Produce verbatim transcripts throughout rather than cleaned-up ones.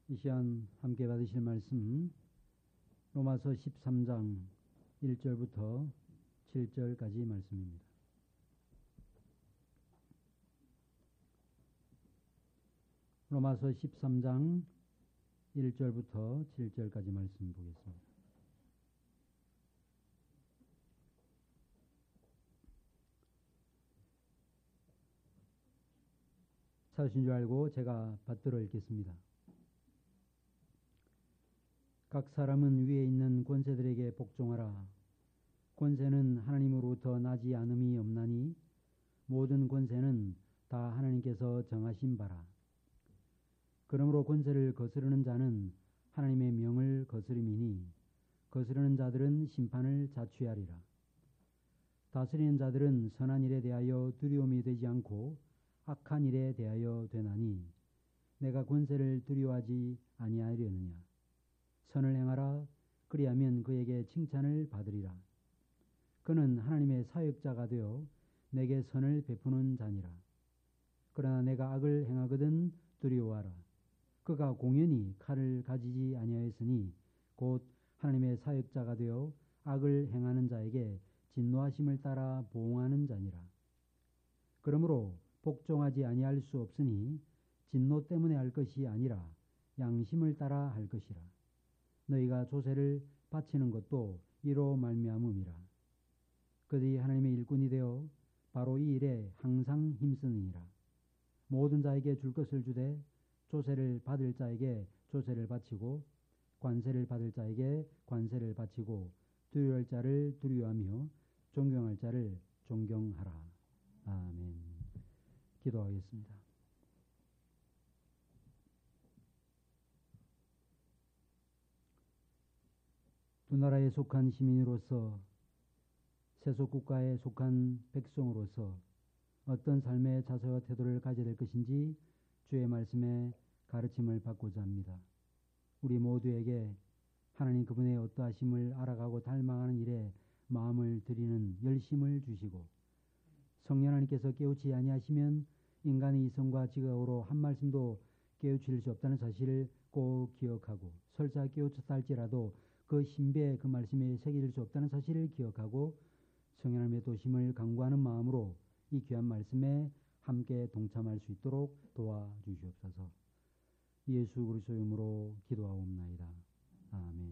이 시간 함께 받으실 말씀 로마서 십삼 장 일 절부터 칠 절까지 말씀입니다. 로마서 십삼 장 일 절부터 칠 절까지 말씀 보겠습니다. 찾으신 줄 알고 제가 받들어 읽겠습니다. 각 사람은 위에 있는 권세들에게 복종하라. 권세는 하나님으로부터 나지 않음이 없나니 모든 권세는 다 하나님께서 정하신 바라. 그러므로 권세를 거스르는 자는 하나님의 명을 거스름이니 거스르는 자들은 심판을 자취하리라. 다스리는 자들은 선한 일에 대하여 두려움이 되지 않고 악한 일에 대하여 되나니 내가 권세를 두려워하지 아니하려느냐. 선을 행하라. 그리하면 그에게 칭찬을 받으리라. 그는 하나님의 사역자가 되어 내게 선을 베푸는 자니라. 그러나 내가 악을 행하거든 두려워하라. 그가 공연히 칼을 가지지 아니하였으니 곧 하나님의 사역자가 되어 악을 행하는 자에게 진노하심을 따라 보응하는 자니라. 그러므로 복종하지 아니할 수 없으니 진노 때문에 할 것이 아니라 양심을 따라 할 것이라. 너희가 조세를 바치는 것도 이로 말미암음이라. 그들이 하나님의 일꾼이 되어 바로 이 일에 항상 힘쓰느니라. 모든 자에게 줄 것을 주되 조세를 받을 자에게 조세를 바치고 관세를 받을 자에게 관세를 바치고 두려워할 자를 두려워하며 존경할 자를 존경하라. 아멘. 기도하겠습니다. 두 나라에 속한 시민으로서 세속 국가에 속한 백성으로서 어떤 삶의 자세와 태도를 가져야 될 것인지 주의 말씀에 가르침을 받고자 합니다. 우리 모두에게 하나님 그분의 어떠하심을 알아가고 닮아가는 일에 마음을 들이는 열심을 주시고 성령 하나님께서 깨우치 아니하시면 인간의 이성과 지각으로 한 말씀도 깨우칠 수 없다는 사실을 꼭 기억하고 설사 깨우쳤다 할지라도 그 신비에 그 말씀에 새길 수 없다는 사실을 기억하고 성령 하나님의 도심을 간구하는 마음으로 이 귀한 말씀에 함께 동참할 수 있도록 도와주시옵소서. 예수 그리스도 이름으로 기도하옵나이다. 아멘.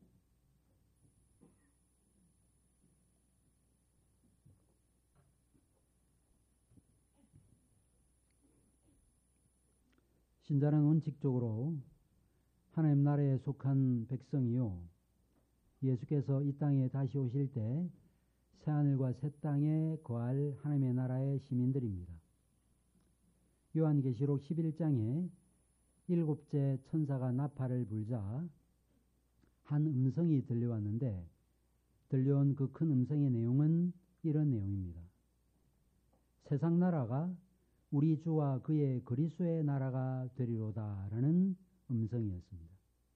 신자는 원칙적으로 하나님 나라에 속한 백성이요 예수께서 이 땅에 다시 오실 때 새하늘과 새 땅에 거할 하나님의 나라의 시민들입니다. 요한계시록 십일 장에 일곱째 천사가 나팔을 불자 한 음성이 들려왔는데 들려온 그 큰 음성의 내용은 이런 내용입니다. 세상 나라가 우리 주와 그의 그리스도의 나라가 되리로다라는 음성이었습니다.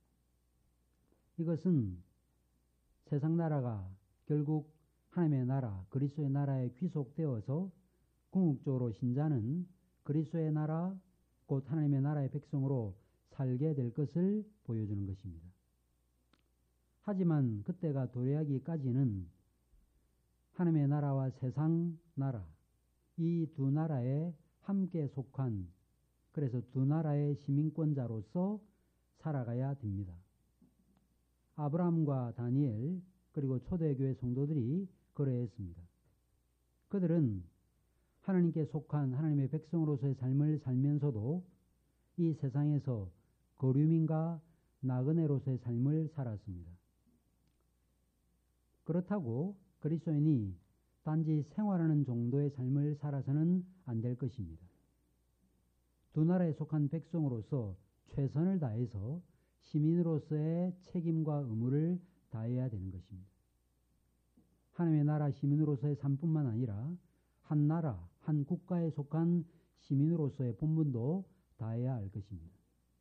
이것은 세상 나라가 결국 하나님의 나라, 그리스도의 나라에 귀속되어서 궁극적으로 신자는 그리스도의 나라, 곧 하나님의 나라의 백성으로 살게 될 것을 보여주는 것입니다. 하지만 그때가 도래하기까지는 하나님의 나라와 세상 나라, 이 두 나라에 함께 속한, 그래서 두 나라의 시민권자로서 살아가야 됩니다. 아브라함과 다니엘 그리고 초대교회 성도들이 그러했습니다. 그들은 하나님께 속한 하나님의 백성으로서의 삶을 살면서도 이 세상에서 거류민과 나그네로서의 삶을 살았습니다. 그렇다고 그리스도인이 단지 생활하는 정도의 삶을 살아서는 안 될 것입니다. 두 나라에 속한 백성으로서 최선을 다해서 시민으로서의 책임과 의무를 다해야 되는 것입니다. 하나님의 나라 시민으로서의 삶뿐만 아니라 한 나라, 한 국가에 속한 시민으로서의 본분도 다해야 할 것입니다.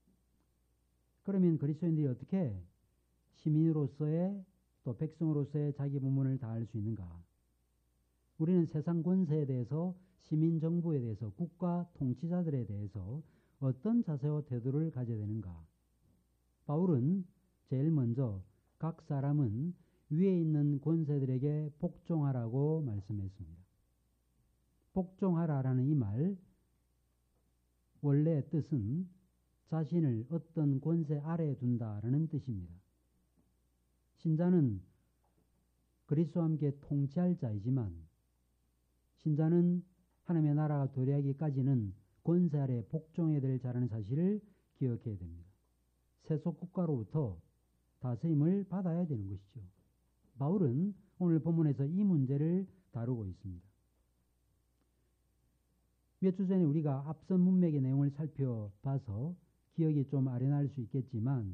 그러면 그리스도인들이 어떻게 시민으로서의 또 백성으로서의 자기 본분을 다할 수 있는가? 우리는 세상 권세에 대해서, 시민 정부에 대해서, 국가 통치자들에 대해서 어떤 자세와 태도를 가져야 되는가? 바울은 제일 먼저 각 사람은 위에 있는 권세들에게 복종하라고 말씀했습니다. 복종하라라는 이 말 원래 뜻은 자신을 어떤 권세 아래에 둔다라는 뜻입니다. 신자는 그리스도와 함께 통치할 자이지만 신자는 하나님의 나라가 도래하기까지는 권세 아래 복종해야 될 자라는 사실을 기억해야 됩니다. 세속 국가로부터 다스림을 받아야 되는 것이죠. 바울은 오늘 본문에서 이 문제를 다루고 있습니다. 몇 주 전에 우리가 앞선 문맥의 내용을 살펴봐서 기억이 좀 아련할 수 있겠지만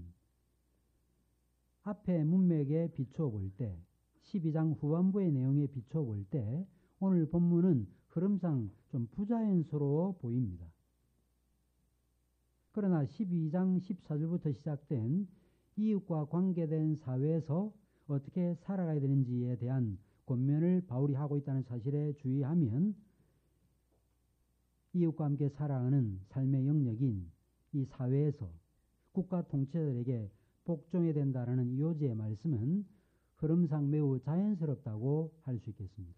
앞에 문맥에 비추어 볼 때 십이 장 후반부의 내용에 비추어 볼 때 오늘 본문은 흐름상 좀 부자연스러워 보입니다. 그러나 십이 장 십사 절부터 시작된 이웃과 관계된 사회에서 어떻게 살아가야 되는지에 대한 권면을 바울이 하고 있다는 사실에 주의하면 이웃과 함께 살아가는 삶의 영역인 이 사회에서 국가 통치자들에게 복종해야 된다라는 이 요지의 말씀은 흐름상 매우 자연스럽다고 할 수 있겠습니다.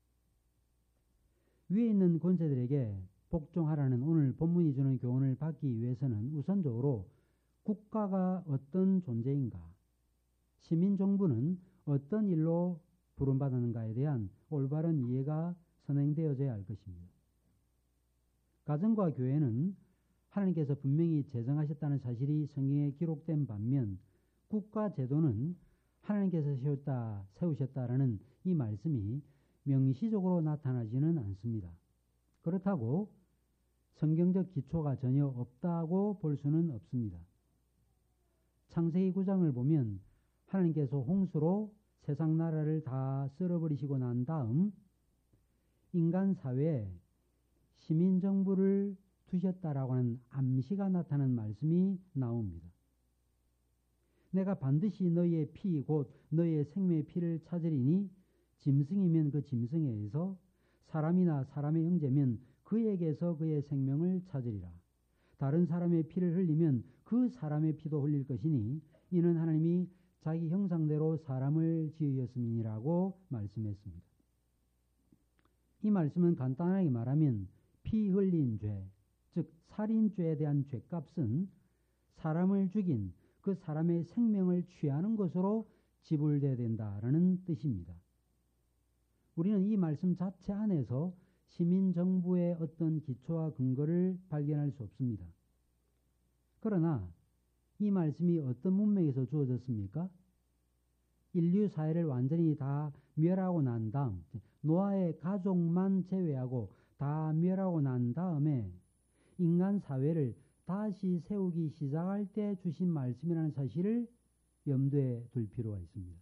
위에 있는 권세들에게 복종하라는 오늘 본문이 주는 교훈을 받기 위해서는 우선적으로 국가가 어떤 존재인가, 시민정부는 어떤 일로 부름받았는가에 대한 올바른 이해가 선행되어져야 할 것입니다. 가정과 교회는 하나님께서 분명히 제정하셨다는 사실이 성경에 기록된 반면 국가 제도는 하나님께서 세웠다, 세우셨다라는 이 말씀이 명시적으로 나타나지는 않습니다. 그렇다고 성경적 기초가 전혀 없다고 볼 수는 없습니다. 창세기 구 장을 보면 하나님께서 홍수로 세상 나라를 다 쓸어버리시고 난 다음 인간 사회에 시민정부를 두셨다라고 하는 암시가 나타나는 말씀이 나옵니다. 내가 반드시 너희의 피 곧 너희의 생명의 피를 찾으리니 짐승이면 그 짐승에 의해서 사람이나 사람의 형제면 그에게서 그의 생명을 찾으리라. 다른 사람의 피를 흘리면 그 사람의 피도 흘릴 것이니 이는 하나님이 자기 형상대로 사람을 지으셨음이라고 말씀했습니다. 이 말씀은 간단하게 말하면 피 흘린 죄, 즉 살인죄에 대한 죄값은 사람을 죽인 그 사람의 생명을 취하는 것으로 지불되어야 된다라는 뜻입니다. 우리는 이 말씀 자체 안에서 시민정부의 어떤 기초와 근거를 발견할 수 없습니다. 그러나 이 말씀이 어떤 문맥에서 주어졌습니까? 인류 사회를 완전히 다 멸하고 난 다음, 노아의 가족만 제외하고 다 멸하고 난 다음에 인간 사회를 다시 세우기 시작할 때 주신 말씀이라는 사실을 염두에 둘 필요가 있습니다.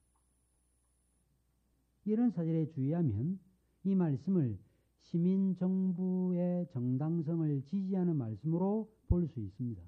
이런 사실에 주의하면 이 말씀을 시민정부의 정당성을 지지하는 말씀으로 볼 수 있습니다.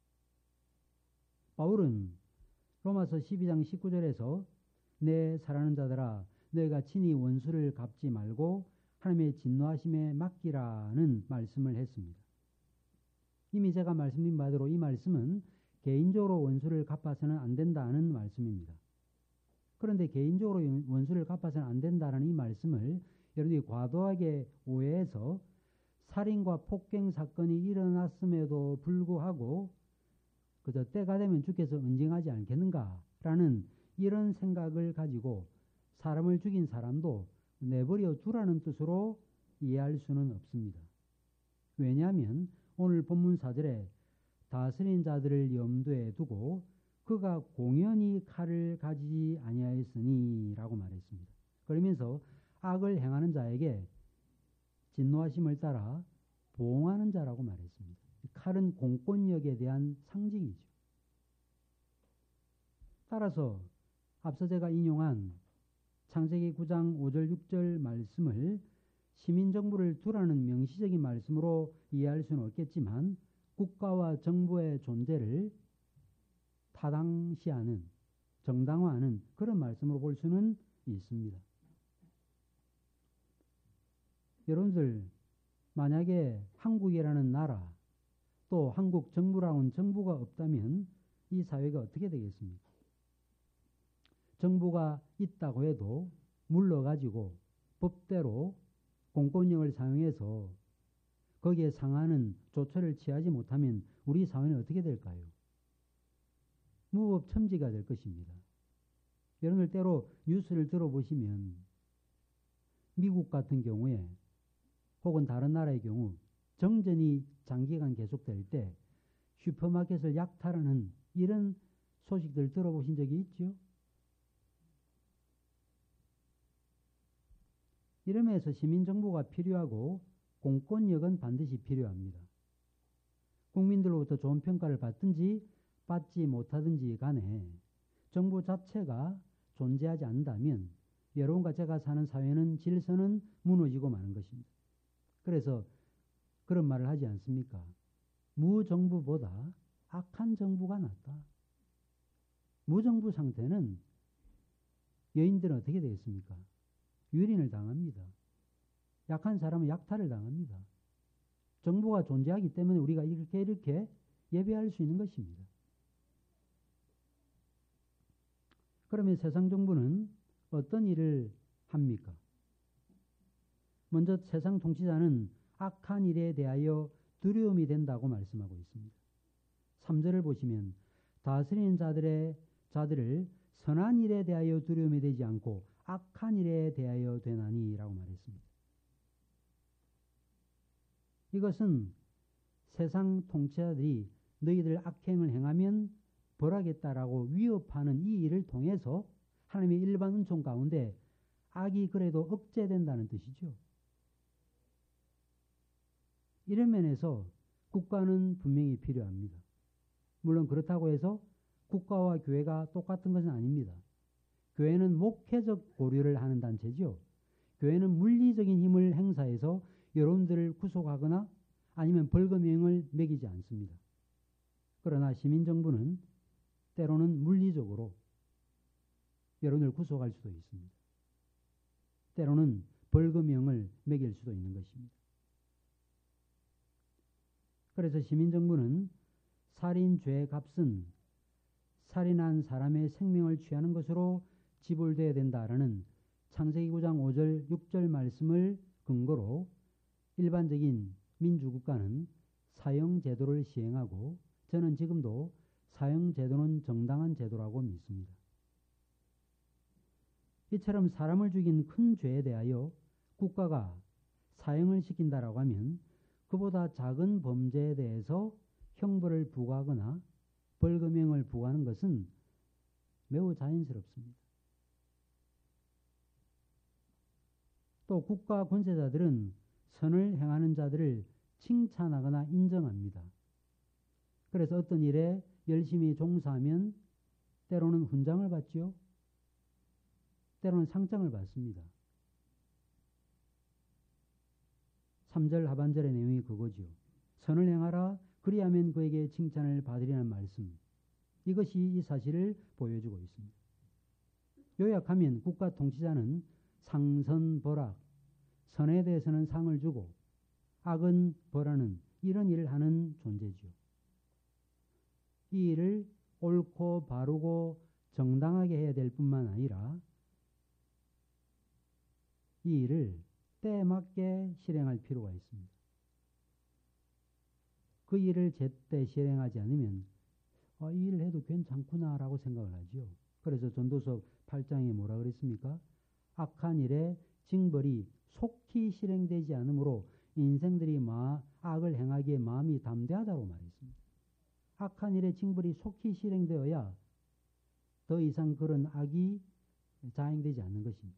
바울은 로마서 십이 장 십구 절에서 내 사랑하는 자들아 너희가 친히 원수를 갚지 말고 하나님의 진노하심에 맡기라는 말씀을 했습니다. 이미 제가 말씀드린 바대로 이 말씀은 개인적으로 원수를 갚아서는 안 된다는 말씀입니다. 그런데 개인적으로 원수를 갚아서는 안 된다는 이 말씀을 여러분이 과도하게 오해해서 살인과 폭행 사건이 일어났음에도 불구하고 그저 때가 되면 주께서 은징하지 않겠는가라는 이런 생각을 가지고 사람을 죽인 사람도 내버려 두라는 뜻으로 이해할 수는 없습니다. 왜냐하면 오늘 본문 사 절에 다스린 자들을 염두에 두고 그가 공연히 칼을 가지지 아니하였으니 라고 말했습니다. 그러면서 악을 행하는 자에게 진노하심을 따라 보응하는 자라고 말했습니다. 칼은 공권력에 대한 상징이죠. 따라서 앞서 제가 인용한 창세기 구 장 오 절 육 절 말씀을 시민정부를 두라는 명시적인 말씀으로 이해할 수는 없겠지만 국가와 정부의 존재를 타당시하는, 정당화하는 그런 말씀으로 볼 수는 있습니다. 여러분들 만약에 한국이라는 나라 또 한국 정부라는 정부가 없다면 이 사회가 어떻게 되겠습니까? 정부가 있다고 해도 물러가지고 법대로 공권력을 사용해서 거기에 상하는 조처를 취하지 못하면 우리 사회는 어떻게 될까요? 무법천지가 될 것입니다. 여러분들 때로 뉴스를 들어보시면 미국 같은 경우에 혹은 다른 나라의 경우 정전이 장기간 계속될 때 슈퍼마켓을 약탈하는 이런 소식들 들어보신 적이 있죠? 이러면서 시민정부가 필요하고 공권력은 반드시 필요합니다. 국민들로부터 좋은 평가를 받든지 받지 못하든지 간에 정부 자체가 존재하지 않는다면 여러분과 제가 사는 사회는 질서는 무너지고 마는 것입니다. 그래서 그런 말을 하지 않습니까? 무정부보다 악한 정부가 낫다. 무정부 상태는 여인들은 어떻게 되겠습니까? 유린을 당합니다. 약한 사람은 약탈을 당합니다. 정부가 존재하기 때문에 우리가 이렇게 이렇게 예배할 수 있는 것입니다. 그러면 세상 정부는 어떤 일을 합니까? 먼저 세상 통치자는 악한 일에 대하여 두려움이 된다고 말씀하고 있습니다. 삼 절을 보시면 다스리는 자들의 자들을 선한 일에 대하여 두려움이 되지 않고 악한 일에 대하여 되나니 라고 말했습니다. 이것은 세상 통치자들이 너희들 악행을 행하면 벌하겠다라고 위협하는 이 일을 통해서 하나님의 일반 은총 가운데 악이 그래도 억제된다는 뜻이죠. 이런 면에서 국가는 분명히 필요합니다. 물론 그렇다고 해서 국가와 교회가 똑같은 것은 아닙니다. 교회는 목회적 고려를 하는 단체죠. 교회는 물리적인 힘을 행사해서 여러분들을 구속하거나 아니면 벌금형을 매기지 않습니다. 그러나 시민정부는 때로는 물리적으로 여러분을 구속할 수도 있습니다. 때로는 벌금형을 매길 수도 있는 것입니다. 그래서 시민정부는 살인죄의 값은 살인한 사람의 생명을 취하는 것으로 지불되어야 된다라는 창세기 구 장 오 절 육 절 말씀을 근거로 일반적인 민주국가는 사형제도를 시행하고 저는 지금도 사형제도는 정당한 제도라고 믿습니다. 이처럼 사람을 죽인 큰 죄에 대하여 국가가 사형을 시킨다라고 하면 그보다 작은 범죄에 대해서 형벌을 부과하거나 벌금형을 부과하는 것은 매우 자연스럽습니다. 또 국가 권세자들은 선을 행하는 자들을 칭찬하거나 인정합니다. 그래서 어떤 일에 열심히 종사하면 때로는 훈장을 받죠. 때로는 상장을 받습니다. 삼 절 하반절의 내용이 그거죠. 선을 행하라 그리하면 그에게 칭찬을 받으리라는 말씀. 이것이 이 사실을 보여주고 있습니다. 요약하면 국가 통치자는 상선벌악, 선에 대해서는 상을 주고 악은 벌하는 이런 일을 하는 존재죠. 이 일을 옳고 바르고 정당하게 해야 될 뿐만 아니라 이 일을 때에 맞게 실행할 필요가 있습니다. 그 일을 제때 실행하지 않으면 어, 이 일을 해도 괜찮구나라고 생각을 하죠. 그래서 전도서 팔 장에 뭐라 그랬습니까? 악한 일에 징벌이 속히 실행되지 않으므로 인생들이 마, 악을 행하기에 마음이 담대하다고 말했습니다. 악한 일에 징벌이 속히 실행되어야 더 이상 그런 악이 자행되지 않는 것입니다.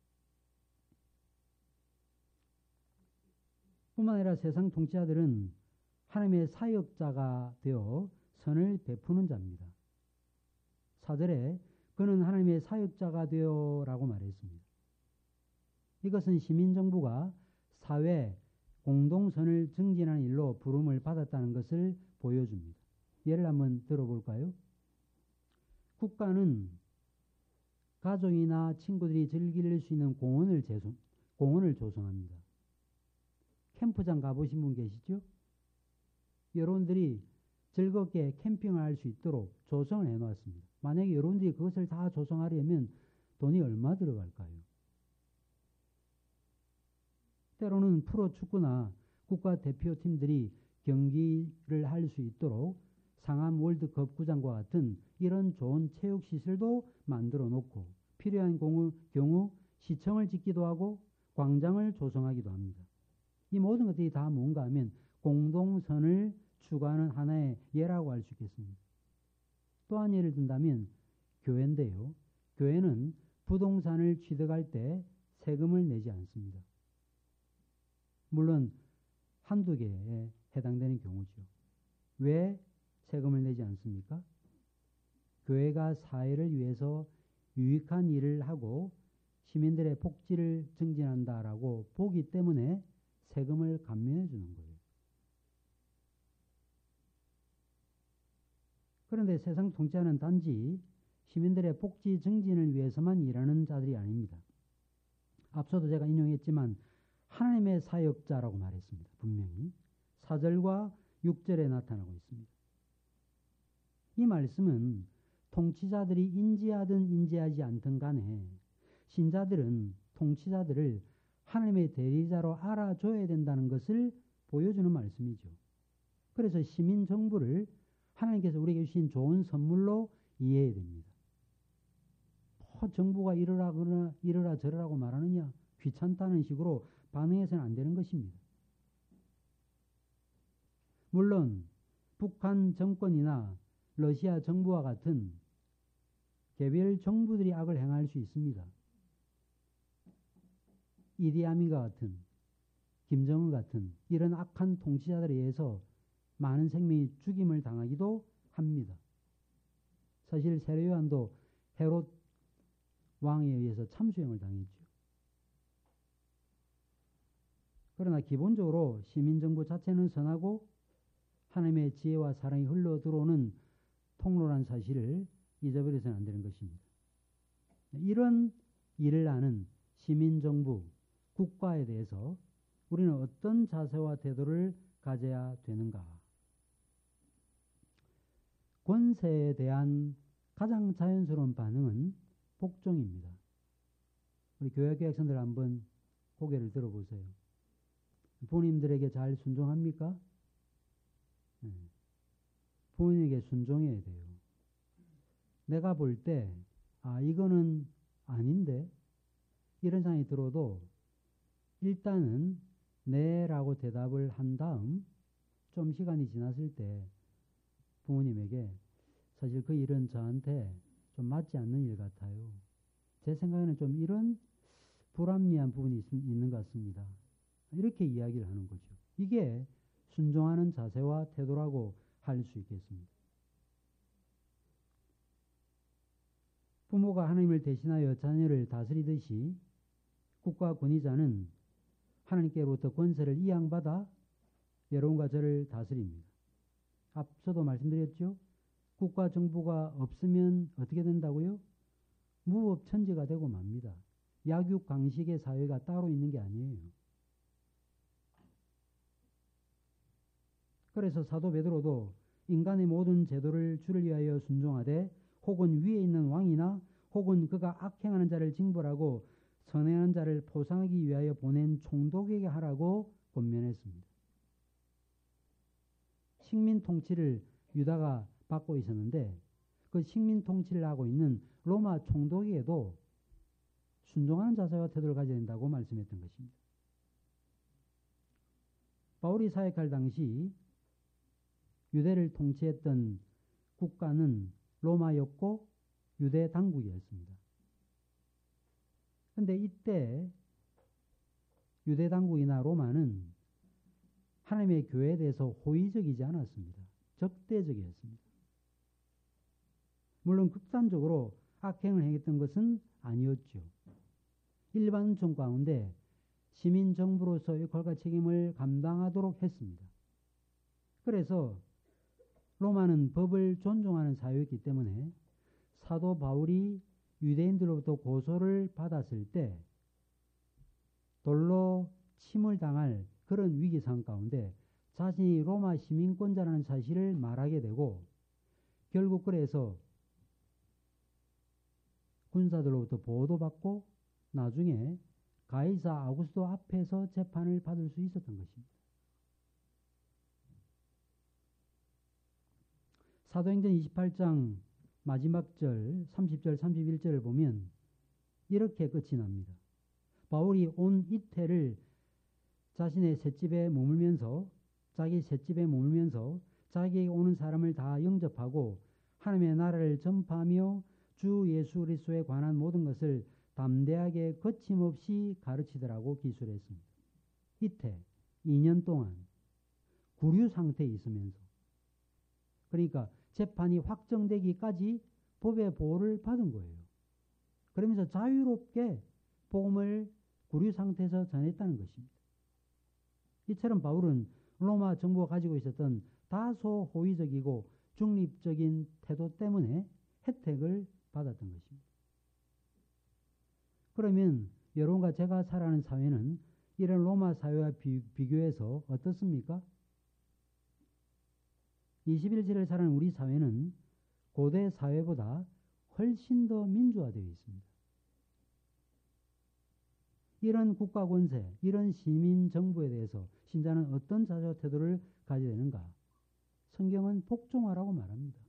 뿐만 아니라 세상 통치자들은 하나님의 사역자가 되어 선을 베푸는 자입니다. 사 절에 그는 하나님의 사역자가 되어 라고 말했습니다. 이것은 시민정부가 사회 공동선을 증진하는 일로 부름을 받았다는 것을 보여줍니다. 예를 한번 들어볼까요? 국가는 가족이나 친구들이 즐길 수 있는 공원을, 재소, 공원을 조성합니다. 캠프장 가보신 분 계시죠? 여러분들이 즐겁게 캠핑을 할 수 있도록 조성을 해놓았습니다. 만약에 여러분들이 그것을 다 조성하려면 돈이 얼마 들어갈까요? 때로는 프로축구나 국가대표팀들이 경기를 할 수 있도록 상암 월드컵 구장과 같은 이런 좋은 체육시설도 만들어 놓고 필요한 경우 시청을 짓기도 하고 광장을 조성하기도 합니다. 이 모든 것들이 다 뭔가 하면 공동선을 추구하는 하나의 예라고 할 수 있겠습니다. 또 한 예를 든다면 교회인데요. 교회는 부동산을 취득할 때 세금을 내지 않습니다. 물론 한두 개에 해당되는 경우죠. 왜 세금을 내지 않습니까? 교회가 사회를 위해서 유익한 일을 하고 시민들의 복지를 증진한다라고 보기 때문에 세금을 감면해 주는 거예요. 그런데 세상 통치자는 단지 시민들의 복지 증진을 위해서만 일하는 자들이 아닙니다. 앞서도 제가 인용했지만 하나님의 사역자라고 말했습니다. 분명히 사 절과 육 절에 나타나고 있습니다. 이 말씀은 통치자들이 인지하든 인지하지 않든 간에 신자들은 통치자들을 하나님의 대리자로 알아줘야 된다는 것을 보여주는 말씀이죠. 그래서 시민 정부를 하나님께서 우리에게 주신 좋은 선물로 이해해야 됩니다. 뭐 정부가 이러라 그러나 이러라 저러라고 말하느냐 귀찮다는 식으로 반응해서는 안 되는 것입니다. 물론 북한 정권이나 러시아 정부와 같은 개별 정부들이 악을 행할 수 있습니다. 이디아민과 같은 김정은 같은 이런 악한 통치자들에 의해서 많은 생명이 죽임을 당하기도 합니다. 사실 세례요한도 헤롯 왕에 의해서 참수형을 당했죠. 그러나 기본적으로 시민정부 자체는 선하고 하나님의 지혜와 사랑이 흘러 들어오는 통로란 사실을 잊어버려서는 안 되는 것입니다. 이런 일을 하는 시민정부, 국가에 대해서 우리는 어떤 자세와 태도를 가져야 되는가? 권세에 대한 가장 자연스러운 반응은 복종입니다. 우리 교회학교 학생들 한번 고개를 들어보세요. 부모님들에게 잘 순종합니까? 네. 부모님에게 순종해야 돼요. 내가 볼 때, 아, 이거는 아닌데? 이런 생각이 들어도 일단은 네라고 대답을 한 다음 좀 시간이 지났을 때 부모님에게 사실 그 일은 저한테 좀 맞지 않는 일 같아요. 제 생각에는 좀 이런 불합리한 부분이 있, 있는 것 같습니다. 이렇게 이야기를 하는 거죠. 이게 순종하는 자세와 태도라고 할 수 있겠습니다. 부모가 하나님을 대신하여 자녀를 다스리듯이 국가 권위자는 하나님께로부터 권세를 이양받아 여러분과 저를 다스립니다. 앞서도 말씀드렸죠. 국가 정부가 없으면 어떻게 된다고요? 무법천지가 되고 맙니다. 약육강식의 사회가 따로 있는 게 아니에요. 그래서 사도 베드로도 인간의 모든 제도를 주를 위하여 순종하되 혹은 위에 있는 왕이나 혹은 그가 악행하는 자를 징벌하고 선행하는 자를 포상하기 위하여 보낸 총독에게 하라고 권면했습니다. 식민 통치를 유다가 받고 있었는데 그 식민 통치를 하고 있는 로마 총독에게도 순종하는 자세와 태도를 가져야 된다고 말씀했던 것입니다. 바울이 사역할 당시 유대를 통치했던 국가는 로마였고 유대 당국이었습니다. 그런데 이때 유대 당국이나 로마는 하나님의 교회에 대해서 호의적이지 않았습니다. 적대적이었습니다. 물론 극단적으로 악행을 행했던 것은 아니었죠. 일반적 가운데 시민 정부로서 역할과 책임을 감당하도록 했습니다. 그래서 로마는 법을 존중하는 사회였기 때문에 사도 바울이 유대인들로부터 고소를 받았을 때 돌로 침을 당할 그런 위기 상황 가운데 자신이 로마 시민권자라는 사실을 말하게 되고 결국 그래서 군사들로부터 보호도받고 나중에 가이사 아우구스도 앞에서 재판을 받을 수 있었던 것입니다. 사도행전 이십팔 장 마지막 절 삼십 절 삼십일 절을 보면 이렇게 끝이 납니다. 바울이 온 이태를 자신의 셋집에 머물면서 자기 셋집에 머물면서 자기에게 오는 사람을 다 영접하고 하나님의 나라를 전파하며 주 예수 그리스도에 관한 모든 것을 담대하게 거침없이 가르치더라고 기술했습니다. 이태 이 년 동안 구류 상태에 있으면서 그러니까 재판이 확정되기까지 법의 보호를 받은 거예요. 그러면서 자유롭게 복음을 구류 상태에서 전했다는 것입니다. 이처럼 바울은 로마 정부가 가지고 있었던 다소 호의적이고 중립적인 태도 때문에 혜택을 받았던 것입니다. 그러면 여러분과 제가 살아가는 사회는 이런 로마 사회와 비, 비교해서 어떻습니까? 이십일 세기를 살아가는 우리 사회는 고대 사회보다 훨씬 더 민주화되어 있습니다. 이런 국가 권세, 이런 시민 정부에 대해서 신자는 어떤 자세와 태도를 가져야 되는가? 성경은 복종하라고 말합니다.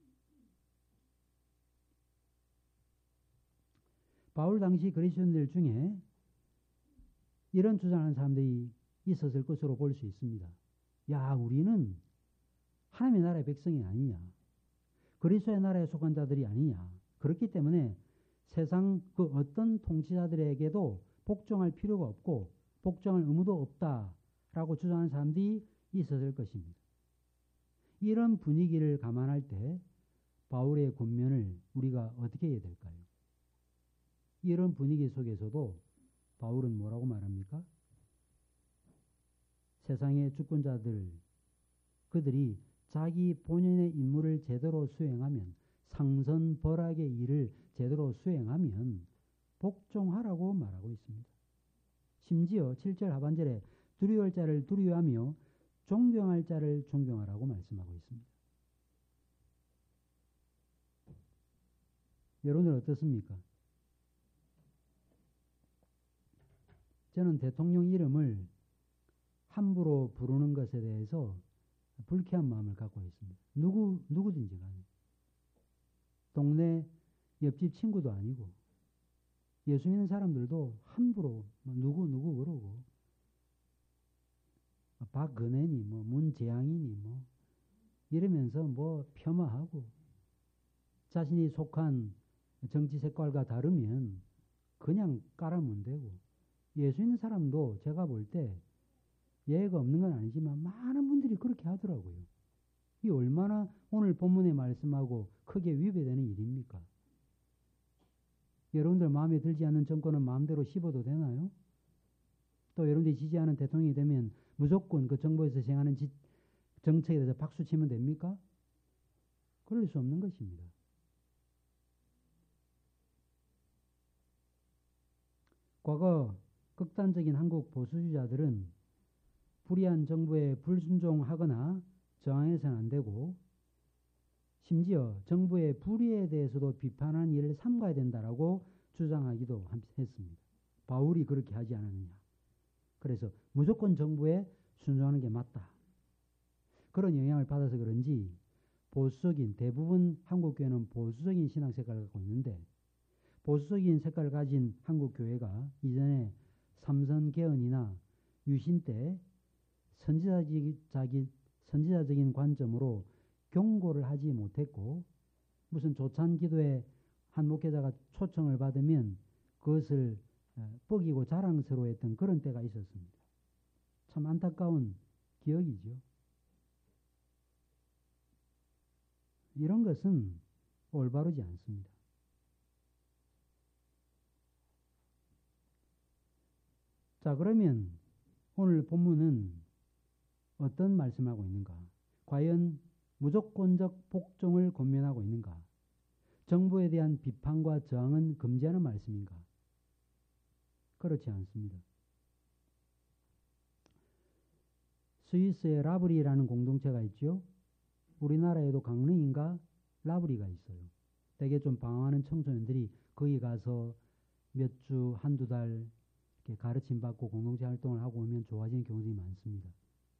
바울 당시 그리스도인들 중에 이런 주장하는 사람들이 있었을 것으로 볼 수 있습니다. 야, 우리는 하나님의 나라의 백성이 아니냐. 그리스도의 나라에 속한 자들이 아니냐. 그렇기 때문에 세상 그 어떤 통치자들에게도 복종할 필요가 없고 복종할 의무도 없다라고 주장하는 사람들이 있었을 것입니다. 이런 분위기를 감안할 때 바울의 권면을 우리가 어떻게 해야 될까요? 이런 분위기 속에서도 바울은 뭐라고 말합니까? 세상의 주권자들, 그들이 자기 본연의 임무를 제대로 수행하면, 상선벌악의 일을 제대로 수행하면 복종하라고 말하고 있습니다. 심지어 칠 절 하반절에 두려워할 자를 두려워하며 존경할 자를 존경하라고 말씀하고 있습니다. 여러분들 어떻습니까? 저는 대통령 이름을 함부로 부르는 것에 대해서 불쾌한 마음을 갖고 있습니다. 누구, 누구든지 간에. 동네 옆집 친구도 아니고, 예수 믿는 사람들도 함부로 누구, 누구 그러고, 박근혜니, 뭐, 문재양이니, 뭐, 이러면서 뭐, 폄하하고, 자신이 속한 정치 색깔과 다르면 그냥 깔아면 되고, 예수 있는 사람도 제가 볼 때 예의가 없는 건 아니지만 많은 분들이 그렇게 하더라고요. 이 얼마나 오늘 본문의 말씀하고 크게 위배되는 일입니까? 여러분들 마음에 들지 않는 정권은 마음대로 씹어도 되나요? 또 여러분들이 지지하는 대통령이 되면 무조건 그 정부에서 시행하는 지, 정책에 대해서 박수 치면 됩니까? 그럴 수 없는 것입니다. 과거 극단적인 한국 보수주의자들은 불의한 정부에 불순종하거나 저항해서는 안 되고, 심지어 정부의 불의에 대해서도 비판하는 일을 삼가야 된다라고 주장하기도 했습니다. 바울이 그렇게 하지 않았느냐. 그래서 무조건 정부에 순종하는 게 맞다. 그런 영향을 받아서 그런지 보수적인, 대부분 한국교회는 보수적인 신앙 색깔을 갖고 있는데, 보수적인 색깔을 가진 한국교회가 이전에 삼선개헌이나 유신 때 선지자적인, 선지자적인 관점으로 경고를 하지 못했고, 무슨 조찬 기도에 한 목회자가 초청을 받으면 그것을 뻐기고 자랑스러워했던 그런 때가 있었습니다. 참 안타까운 기억이죠. 이런 것은 올바르지 않습니다. 자, 그러면 오늘 본문은 어떤 말씀하고 있는가? 과연 무조건적 복종을 권면하고 있는가? 정부에 대한 비판과 저항은 금지하는 말씀인가? 그렇지 않습니다. 스위스의 라브리라는 공동체가 있죠. 우리나라에도 강릉인가 라브리가 있어요. 되게 좀 방황하는 청소년들이 거기 가서 몇 주, 한두 달 이렇게 가르침 받고 공동체 활동을 하고 오면 좋아지는 경우들이 많습니다.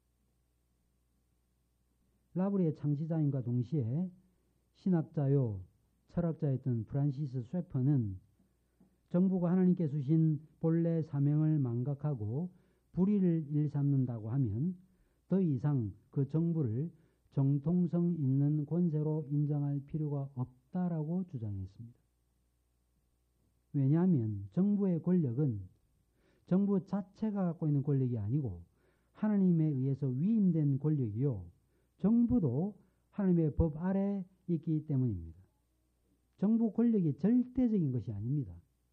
라브리의 창시자인과 동시에 신학자요 철학자였던 프란시스 쇠퍼는 정부가 하나님께 주신 본래 사명을 망각하고 불의를 일삼는다고 하면 더 이상 그 정부를 정통성 있는 권세로 인정할 필요가 없다라고 주장했습니다. 왜냐하면 정부의 권력은 정부 자체가 갖고 있는 권력이 아니고 하나님에 의해서 위임된 권력이요. 정부도 하나님의 법 아래 있기 때문입니다. 정부 권력이 절대적인 것이 아닙니다.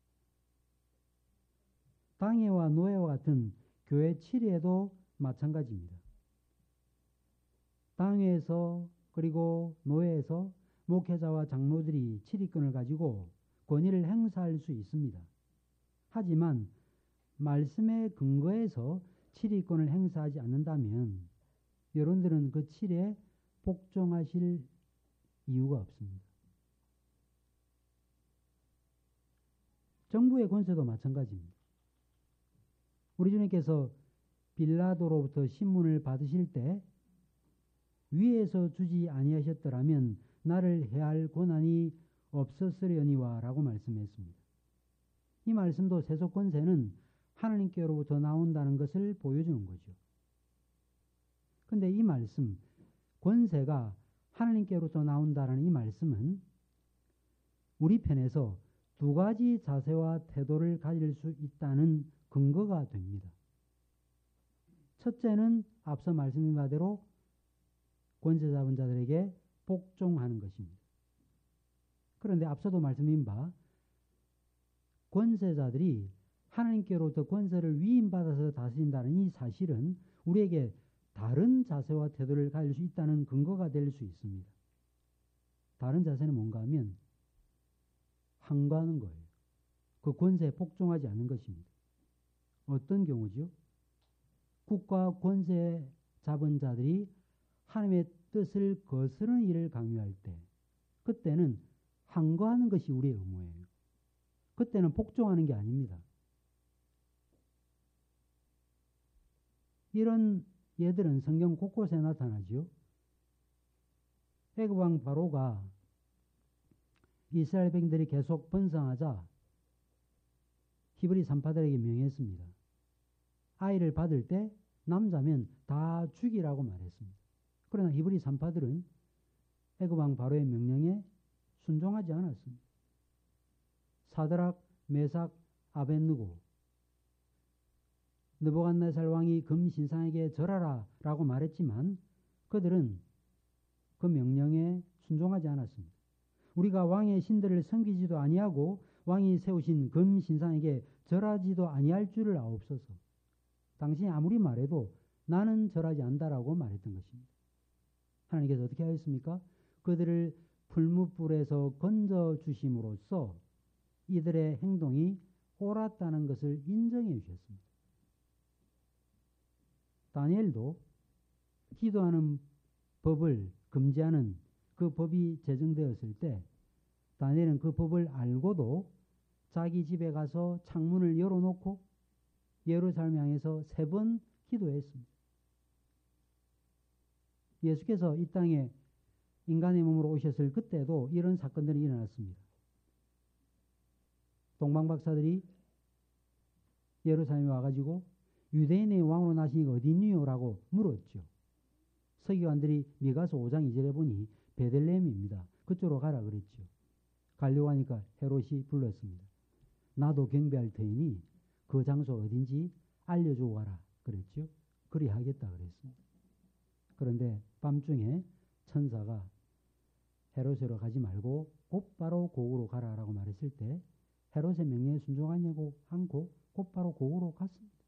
당회와 노회와 같은 교회 치리에도 마찬가지입니다. 당회에서 그리고 노회에서 목회자와 장로들이 치리권을 가지고 권위를 행사할 수 있습니다. 하지만 말씀의 근거에서 치리권을 행사하지 않는다면 여러분들은 그 치리에 복종하실 이유가 없습니다. 정부의 권세도 마찬가지입니다. 우리 주님께서 빌라도로부터 신문을 받으실 때 위에서 주지 아니하셨더라면 나를 해할 권한이 없었으려니와 라고 말씀했습니다. 이 말씀도 세속 권세는 하나님께로부터 나온다는 것을 보여주는 거죠. 그런데 이 말씀, 권세가 하나님께로부터 나온다는 이 말씀은 우리 편에서 두 가지 자세와 태도를 가질 수 있다는 근거가 됩니다. 첫째는 앞서 말씀드린 바대로 권세 잡은 자들에게 복종하는 것입니다. 그런데 앞서도 말씀드린 바 권세자들이 하나님께로부터 권세를 위임받아서 다스린다는 이 사실은 우리에게 다른 자세와 태도를 가질 수 있다는 근거가 될 수 있습니다. 다른 자세는 뭔가 하면 항거하는 거예요. 그 권세에 복종하지 않는 것입니다. 어떤 경우죠? 국가 권세 잡은 자들이 하나님의 뜻을 거스르는 일을 강요할 때 그때는 항거하는 것이 우리의 의무예요. 그때는 복종하는 게 아닙니다. 이런 예들은 성경 곳곳에 나타나죠. 애굽 왕 바로가 이스라엘 백성들이 계속 번성하자 히브리 산파들에게 명했습니다. 아이를 받을 때 남자면 다 죽이라고 말했습니다. 그러나 히브리 산파들은 애굽 왕 바로의 명령에 순종하지 않았습니다. 사드락, 메삭, 아벳느고 느부갓네살 왕이 금 신상에게 절하라 라고 말했지만 그들은 그 명령에 순종하지 않았습니다. 우리가 왕의 신들을 섬기지도 아니하고 왕이 세우신 금 신상에게 절하지도 아니할 줄을 아옵소서. 당신이 아무리 말해도 나는 절하지 않는다라고 말했던 것입니다. 하나님께서 어떻게 하였습니까? 그들을 풀무불에서 건져주심으로써 이들의 행동이 옳았다는 것을 인정해 주셨습니다. 다니엘도 기도하는 법을 금지하는 그 법이 제정되었을 때 다니엘은 그 법을 알고도 자기 집에 가서 창문을 열어놓고 예루살렘 향해서 세 번 기도했습니다. 예수께서 이 땅에 인간의 몸으로 오셨을 그때도 이런 사건들이 일어났습니다. 동방박사들이 예루살렘에 와가지고 유대인의 왕으로 나시니가 어디 있니요? 라고 물었죠. 서기관들이 미가서 오 장 이 절에 보니 베들레헴입니다. 그쪽으로 가라 그랬죠. 가려고 하니까 헤롯이 불렀습니다. 나도 경배할 터이니 그 장소 어딘지 알려주고 가라 그랬죠. 그리 하겠다 그랬습니다. 그런데 밤중에 천사가 헤롯으로 가지 말고 곧바로 고국으로 가라라고 말했을 때 헤롯의 명령에 순종하냐고 않고 곧바로 고국으로 갔습니다.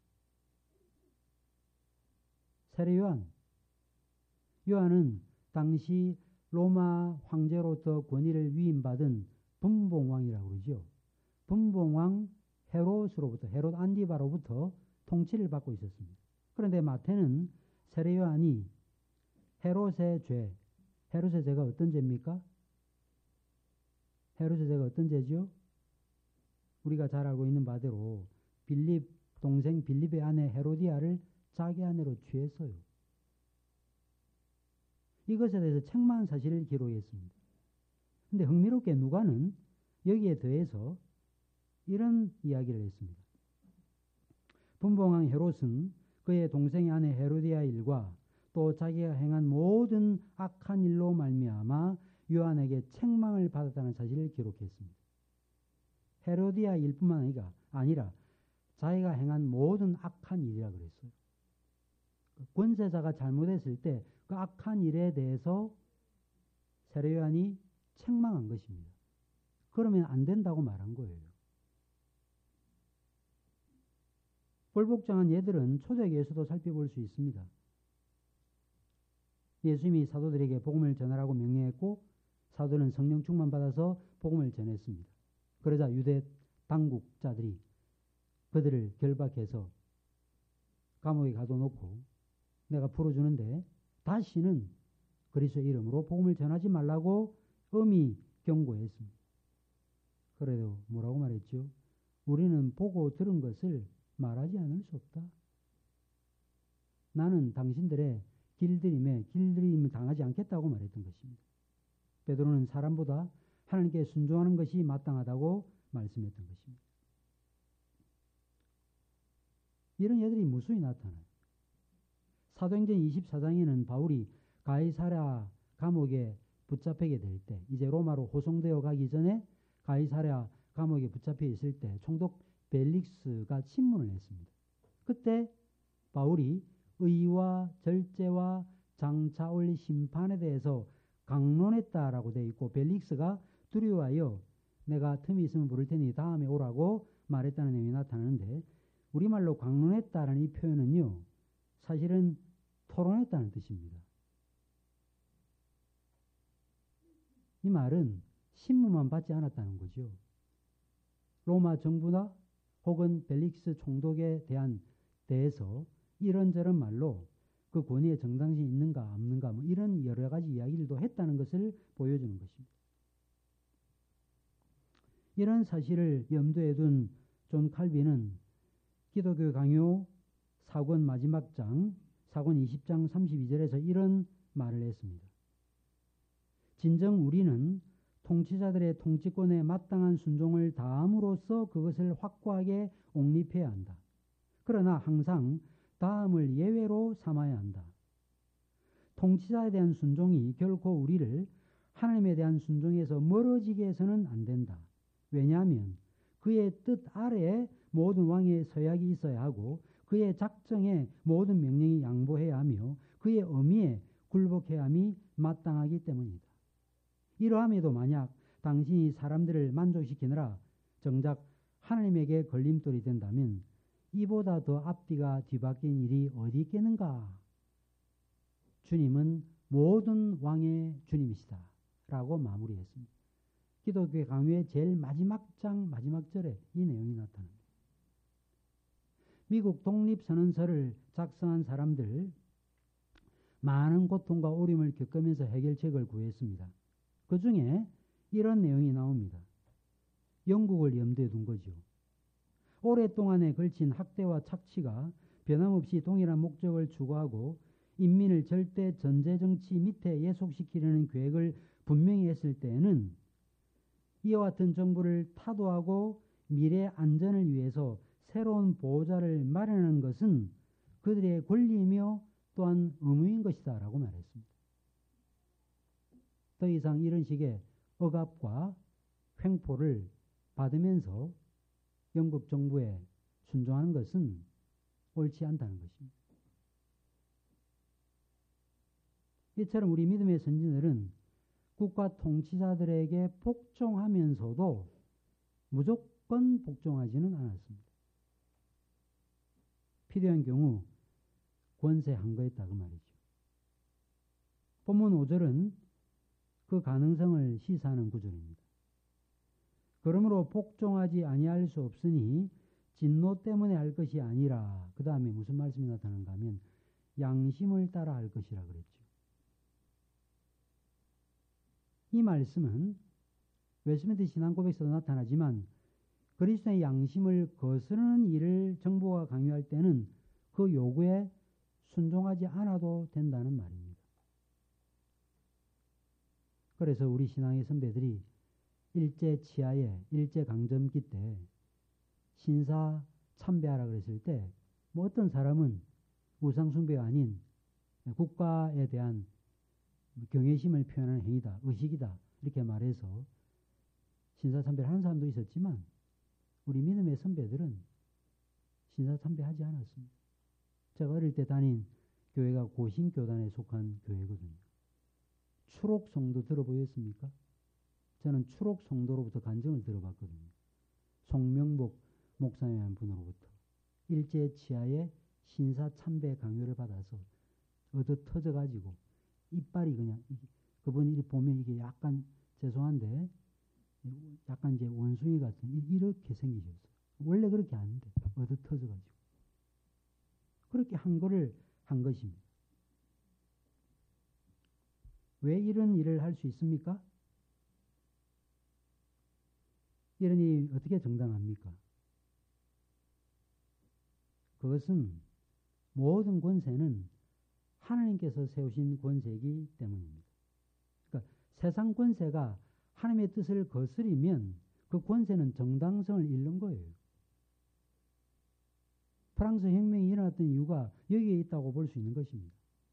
세례 요한 요한은 당시 로마 황제로부터 권위를 위임받은 분봉왕이라고 그러죠. 분봉왕 헤롯으로부터 헤롯 안디바로부터 통치를 받고 있었습니다. 그런데 마태는 세례 요한이 헤롯의 죄, 헤롯의 죄가 어떤 죄입니까? 헤롯의 죄가 어떤 죄죠? 우리가 잘 알고 있는 바대로 빌립 동생 빌립의 아내 헤로디아를 자기 아내로 취했어요. 이것에 대해서 책망한 사실을 기록했습니다. 그런데 흥미롭게 누가는 여기에 더해서 이런 이야기를 했습니다. 분봉왕 헤롯은 그의 동생의 아내 헤로디아 일과 또 자기가 행한 모든 악한 일로 말미암아 요한에게 책망을 받았다는 사실을 기록했습니다. 헤로디아 일뿐만 아니라, 아니라 자기가 행한 모든 악한 일이라 그랬어요. 권세자가 잘못했을 때 그 악한 일에 대해서 세례 요한이 책망한 것입니다. 그러면 안 된다고 말한 거예요. 꼴복장한 예들은 초대교회에서도 살펴볼 수 있습니다. 예수님이 사도들에게 복음을 전하라고 명령했고 사도는 성령 충만 받아서 복음을 전했습니다. 그러자 유대 당국자들이 그들을 결박해서 감옥에 가둬놓고 내가 풀어주는데 다시는 그리스도의 이름으로 복음을 전하지 말라고 엄히 경고했습니다. 그래도 뭐라고 말했죠? 우리는 보고 들은 것을 말하지 않을 수 없다. 나는 당신들의 길들임에 길들임을 당하지 않겠다고 말했던 것입니다. 베드로는 사람보다 하나님께 순종하는 것이 마땅하다고 말씀했던 것입니다. 이런 예들이 무수히 나타나요. 사도행전 이십사 장에는 바울이 가이사랴 감옥에 붙잡히게 될 때, 이제 로마로 호송되어 가기 전에 가이사랴 감옥에 붙잡혀 있을 때 총독 벨릭스가 침문을 했습니다. 그때 바울이 의와 절제와 장차 올 심판에 대해서 강론했다라고 되어 있고 벨릭스가 두려워하여 내가 틈이 있으면 부를 테니 다음에 오라고 말했다는 내용이 나타나는데 우리말로 강론했다라는 이 표현은요 사실은 토론했다는 뜻입니다. 이 말은 신문만 받지 않았다는 거죠. 로마 정부나 혹은 벨릭스 총독에 대한 대해서 이런저런 말로 그 권위에 정당성이 있는가 없는가 뭐 이런 여러 가지 이야기들도 했다는 것을 보여주는 것입니다. 이런 사실을 염두에 둔 존 칼빈은 기독교 강요 사 권 마지막 장 사 권 이십 장 삼십이 절에서 이런 말을 했습니다. 진정 우리는 통치자들의 통치권에 마땅한 순종을 다함으로써 그것을 확고하게 옹립해야 한다. 그러나 항상 다음을 예외로 삼아야 한다. 통치자에 대한 순종이 결코 우리를 하나님에 대한 순종에서 멀어지게 해서는 안 된다. 왜냐하면 그의 뜻 아래에 모든 왕의 서약이 있어야 하고 그의 작정에 모든 명령이 양보해야 하며 그의 의미에 굴복해야 함이 마땅하기 때문이다. 이러함에도 만약 당신이 사람들을 만족시키느라 정작 하나님에게 걸림돌이 된다면 이보다 더 앞뒤가 뒤바뀐 일이 어디 있겠는가? 주님은 모든 왕의 주님이시다 라고 마무리했습니다. 기독교의 강요의 제일 마지막 장 마지막 절에 이 내용이 나타납니다. 미국 독립선언서를 작성한 사람들 많은 고통과 어려움을 겪으면서 해결책을 구했습니다. 그 중에 이런 내용이 나옵니다. 영국을 염두에 둔 거죠. 오랫동안에 걸친 학대와 착취가 변함없이 동일한 목적을 추구하고 인민을 절대 전제정치 밑에 예속시키려는 계획을 분명히 했을 때에는 이와 같은 정부를 타도하고 미래 안전을 위해서 새로운 보호자를 마련하는 것은 그들의 권리이며 또한 의무인 것이다 라고 말했습니다. 더 이상 이런 식의 억압과 횡포를 받으면서 영국 정부에 순종하는 것은 옳지 않다는 것입니다. 이처럼 우리 믿음의 선진들은 국가 통치자들에게 복종하면서도 무조건 복종하지는 않았습니다. 필요한 경우 권세 항거했다 그 말이죠. 본문 오 절은 그 가능성을 시사하는 구절입니다. 그러므로 복종하지 아니할 수 없으니 진노 때문에 할 것이 아니라 그 다음에 무슨 말씀이 나타나는가 하면 양심을 따라 할 것이라 그랬죠. 이 말씀은 웨스트민스터 신앙고백에서도 나타나지만 그리스도의 양심을 거스르는 일을 정부가 강요할 때는 그 요구에 순종하지 않아도 된다는 말입니다. 그래서 우리 신앙의 선배들이 일제 치하에 일제 강점기 때 신사 참배하라 그랬을 때 뭐 어떤 사람은 우상숭배가 아닌 국가에 대한 경외심을 표현하는 행위다, 의식이다 이렇게 말해서 신사 참배를 하는 사람도 있었지만 우리 믿음의 선배들은 신사 참배하지 않았습니다. 제가 어릴 때 다닌 교회가 고신교단에 속한 교회거든요. 추록 성도 들어보셨습니까? 저는 추록 성도로부터 간증을 들어봤거든요. 송명복 목사님이라는 분으로부터 일제 치하에 신사 참배 강요를 받아서 얻어 터져가지고 이빨이 그냥 그분이 보면 이게 약간 죄송한데 약간 이제 원숭이 같은 이렇게 생기셨어요. 원래 그렇게 안 돼. 얻어 터져가지고 그렇게 한 거를 한 것입니다. 왜 이런 일을 할 수 있습니까? 이런 일이 어떻게 정당합니까? 그것은 모든 권세는 하나님께서 세우신 권세이기 때문입니다. 그러니까 세상 권세가 하나님의 뜻을 거스리면 그 권세는 정당성을 잃는 거예요. 프랑스 혁명이 일어났던 이유가 여기에 있다고 볼 수 있는 것입니다.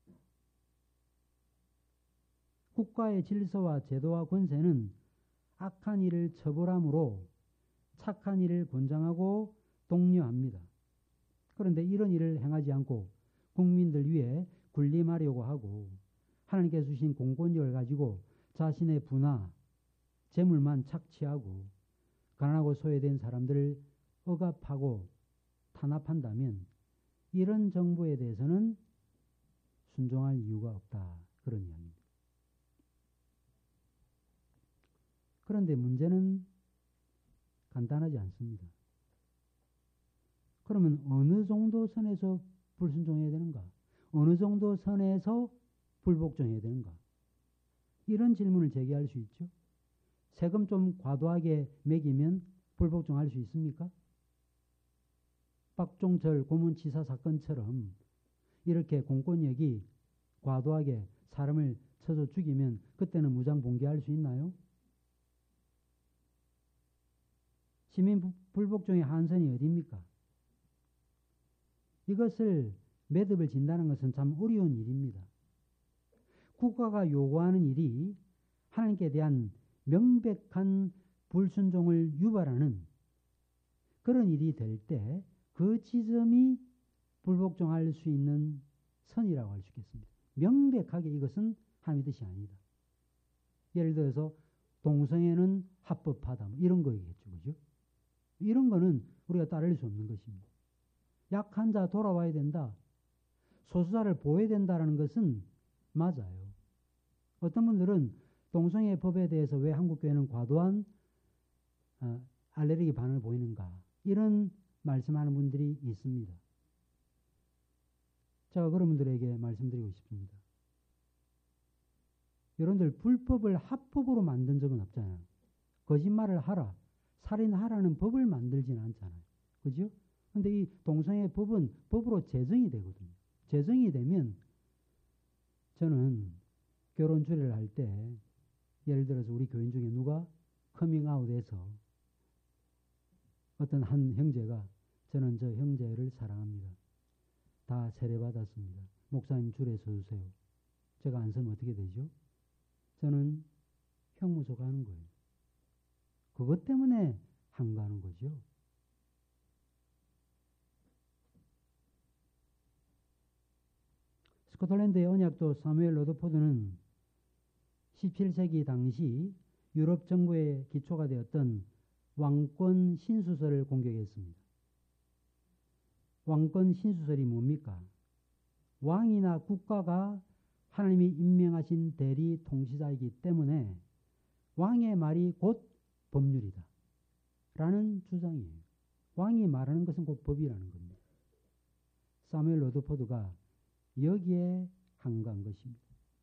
국가의 질서와 제도와 권세는 악한 일을 처벌함으로 착한 일을 권장하고 독려합니다. 그런데 이런 일을 행하지 않고 국민들 위해 군림하려고 하고 하나님께서 주신 공권력을 가지고 자신의 부나 재물만 착취하고 가난하고 소외된 사람들을 억압하고 탄압한다면 이런 정부에 대해서는 순종할 이유가 없다. 그런 이야기입니다. 그런데 문제는 간단하지 않습니다. 그러면 어느 정도 선에서 불순종해야 되는가? 어느 정도 선에서 불복종해야 되는가? 이런 질문을 제기할 수 있죠. 세금 좀 과도하게 매기면 불복종할 수 있습니까? 박종철 고문치사 사건처럼 이렇게 공권력이 과도하게 사람을 쳐서 죽이면 그때는 무장 봉기할 수 있나요? 시민 불복종의 한선이 어디입니까? 이것을 매듭을 진다는 것은 참 어려운 일입니다. 국가가 요구하는 일이 하나님께 대한 명백한 불순종을 유발하는 그런 일이 될 때 그 지점이 불복종할 수 있는 선이라고 할 수 있겠습니다. 명백하게 이것은 하나님의 뜻이 아니다. 예를 들어서 동성애는 합법하다 뭐 이런 거겠죠. 그죠? 이런 거는 우리가 따를 수 없는 것입니다. 약한 자 돌아와야 된다. 소수자를 보호해야 된다는 것은 맞아요. 어떤 분들은 동성애 법에 대해서 왜 한국교회는 과도한 어, 알레르기 반응을 보이는가 이런 말씀하는 분들이 있습니다. 제가 그런 분들에게 말씀드리고 싶습니다. 여러분들 불법을 합법으로 만든 적은 없잖아요. 거짓말을 하라, 살인하라는 법을 만들지는 않잖아요. 그죠? 근데 이 동성애 법은 법으로 제정이 되거든요. 제정이 되면 저는 결혼 주례를 할 때 예를 들어서 우리 교인 중에 누가 커밍아웃해서 어떤 한 형제가 저는 저 형제를 사랑합니다. 다 세례받았습니다. 목사님 주례 서주세요. 제가 안 서면 어떻게 되죠? 저는 형무소 가는 거예요. 그것 때문에 한가하는 거죠. 스코틀랜드의 언약도 사무엘 러더포드는 십칠 세기 당시 유럽 정부의 기초가 되었던 왕권 신수설을 공격했습니다. 왕권 신수설이 뭡니까? 왕이나 국가가 하나님이 임명하신 대리 통치자이기 때문에 왕의 말이 곧 법률이다 라는 주장이에요. 왕이 말하는 것은 곧 법이라는 겁니다. 사무엘 러더포드가 여기에 한가한 것입니다.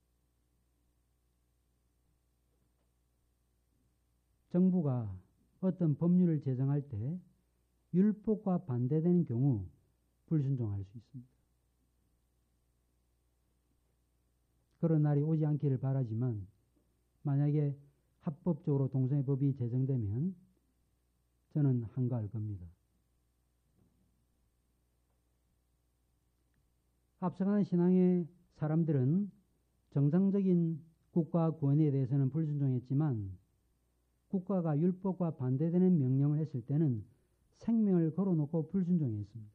정부가 어떤 법률을 제정할 때 율법과 반대되는 경우 불순종할 수 있습니다. 그런 날이 오지 않기를 바라지만 만약에 합법적으로 동성애법이 제정되면 저는 한가할 겁니다. 앞서가는 신앙의 사람들은 정상적인 국가 구원에 대해서는 불순종했지만 국가가 율법과 반대되는 명령을 했을 때는 생명을 걸어놓고 불순종했습니다.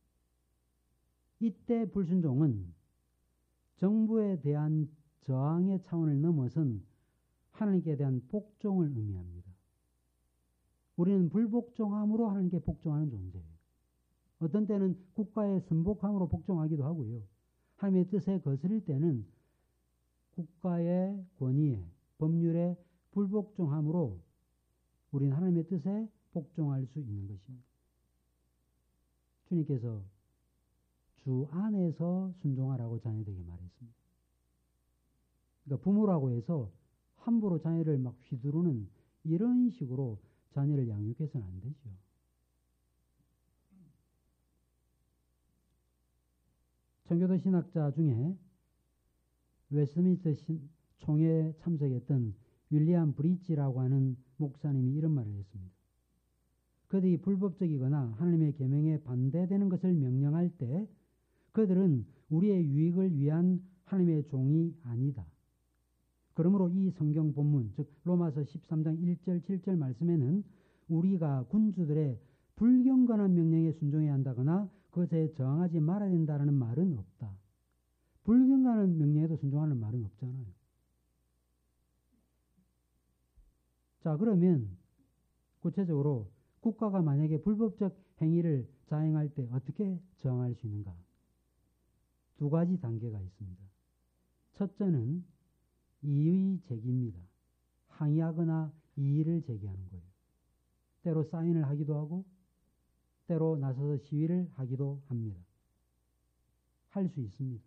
이때 불순종은 정부에 대한 저항의 차원을 넘어선 하나님께 대한 복종을 의미합니다. 우리는 불복종함으로 하나님께 복종하는 존재예요. 어떤 때는 국가의 선복함으로 복종하기도 하고요. 하나님의 뜻에 거스릴 때는 국가의 권위에, 법률에 불복종함으로 우리는 하나님의 뜻에 복종할 수 있는 것입니다. 주님께서 주 안에서 순종하라고 자녀들에게 말했습니다. 그러니까 부모라고 해서 함부로 자녀를 막 휘두르는 이런 식으로 자녀를 양육해서는 안 되죠. 청교도 신학자 중에 웨스트민스터 총회에 참석했던 윌리엄 브리지라고 하는 목사님이 이런 말을 했습니다. 그들이 불법적이거나 하나님의 계명에 반대되는 것을 명령할 때 그들은 우리의 유익을 위한 하나님의 종이 아니다. 그러므로 이 성경 본문, 즉 로마서 십삼 장 일 절 칠 절 말씀에는 우리가 군주들의 불경건한 명령에 순종해야 한다거나 그것에 저항하지 말아야 된다는 말은 없다. 불경건한 명령에도 순종하는 말은 없잖아요. 자, 그러면 구체적으로 국가가 만약에 불법적 행위를 자행할 때 어떻게 저항할 수 있는가? 두 가지 단계가 있습니다. 첫째는 이의 제기입니다. 항의하거나 이의를 제기하는 거예요. 때로 사인을 하기도 하고 때로 나서서 시위를 하기도 합니다. 할 수 있습니다.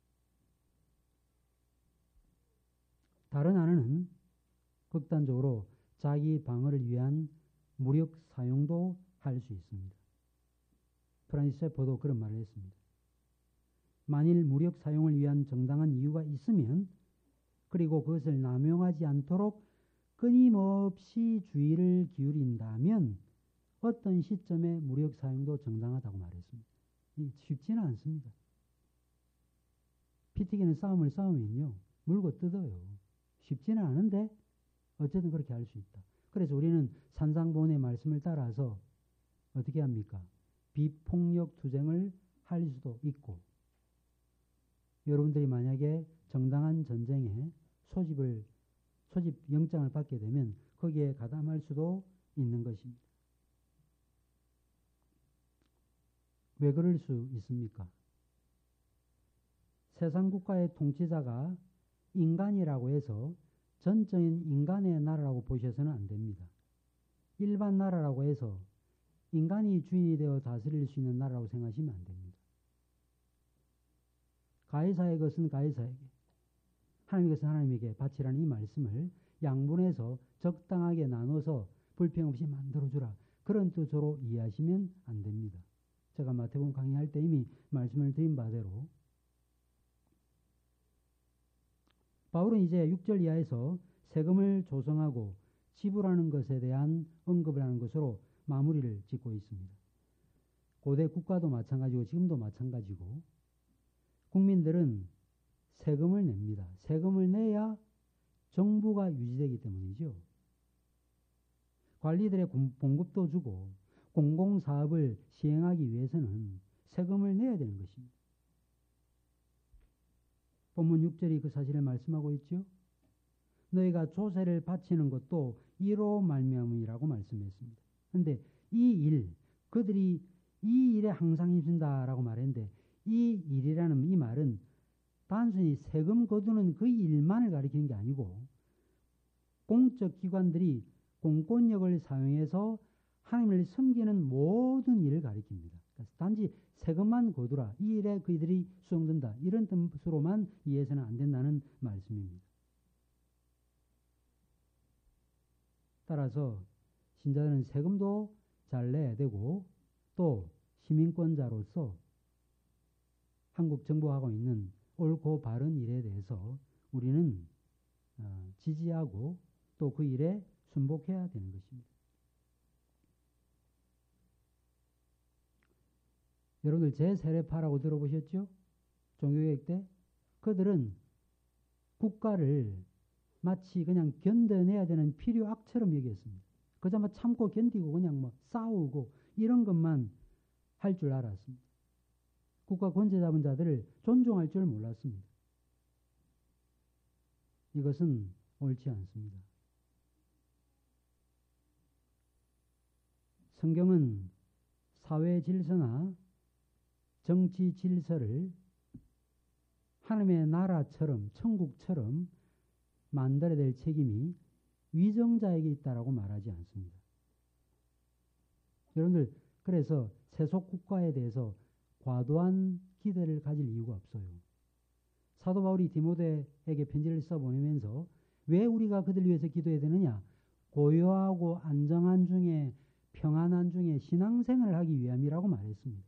다른 하나는 극단적으로 자기 방어를 위한 무력 사용도 할 수 있습니다. 프란시스 세퍼도 그런 말을 했습니다. 만일 무력 사용을 위한 정당한 이유가 있으면 그리고 그것을 남용하지 않도록 끊임없이 주의를 기울인다면 어떤 시점에 무력 사용도 정당하다고 말했습니다. 쉽지는 않습니다. 피 튀기는 싸움을 싸우면요 물고 뜯어요. 쉽지는 않은데 어쨌든 그렇게 할 수 있다. 그래서 우리는 산상보훈의 말씀을 따라서 어떻게 합니까? 비폭력 투쟁을 할 수도 있고 여러분들이 만약에 정당한 전쟁에 소집을 소집 영장을 받게 되면 거기에 가담할 수도 있는 것입니다. 왜 그럴 수 있습니까? 세상 국가의 통치자가 인간이라고 해서 전적인 인간의 나라라고 보셔서는 안 됩니다. 일반 나라라고 해서 인간이 주인이 되어 다스릴 수 있는 나라라고 생각하시면 안 됩니다. 가해사의 것은 가해사에게, 하나님의 것은 하나님에게 바치라는 이 말씀을 양분해서 적당하게 나눠서 불평 없이 만들어주라. 그런 뜻으로 이해하시면 안 됩니다. 제가 마태복음 강의할 때 이미 말씀을 드린 바대로 바울은 이제 육 절 이하에서 세금을 조성하고 지불하는 것에 대한 언급을 하는 것으로 마무리를 짓고 있습니다. 고대 국가도 마찬가지고 지금도 마찬가지고 국민들은 세금을 냅니다. 세금을 내야 정부가 유지되기 때문이죠. 관리들의 봉급도 주고 공공사업을 시행하기 위해서는 세금을 내야 되는 것입니다. 본문 육 절이 그 사실을 말씀하고 있죠. 너희가 조세를 바치는 것도 이로 말미암음이라고 말씀했습니다. 그런데 이 일, 그들이 이 일에 항상 힘쓴다라고 말했는데 이 일이라는 이 말은 단순히 세금 거두는 그 일만을 가리키는 게 아니고 공적 기관들이 공권력을 사용해서 하나님을 섬기는 모든 일을 가리킵니다. 단지 세금만 거두라. 이 일에 그들이 수용된다. 이런 뜻으로만 이해해서는 안 된다는 말씀입니다. 따라서 신자들은 세금도 잘 내야 되고 또 시민권자로서 한국 정부하고 있는 옳고 바른 일에 대해서 우리는 어, 지지하고 또 그 일에 순복해야 되는 것입니다. 여러분들 제세례파라고 들어보셨죠? 종교개혁 때 그들은 국가를 마치 그냥 견뎌내야 되는 필요악처럼 여겼습니다. 그저 뭐 참고 견디고 그냥 뭐 싸우고 이런 것만 할 줄 알았습니다. 국가 권세 잡은 자들을 존중할 줄 몰랐습니다. 이것은 옳지 않습니다. 성경은 사회 질서나 정치 질서를 하나님의 나라처럼 천국처럼 만들어야 될 책임이 위정자에게 있다라고 말하지 않습니다. 여러분들 그래서 세속 국가에 대해서 과도한 기대를 가질 이유가 없어요. 사도 바울이 디모데에게 편지를 써보내면서 왜 우리가 그들 위해서 기도해야 되느냐? 고요하고 안정한 중에 평안한 중에 신앙생활을 하기 위함이라고 말했습니다.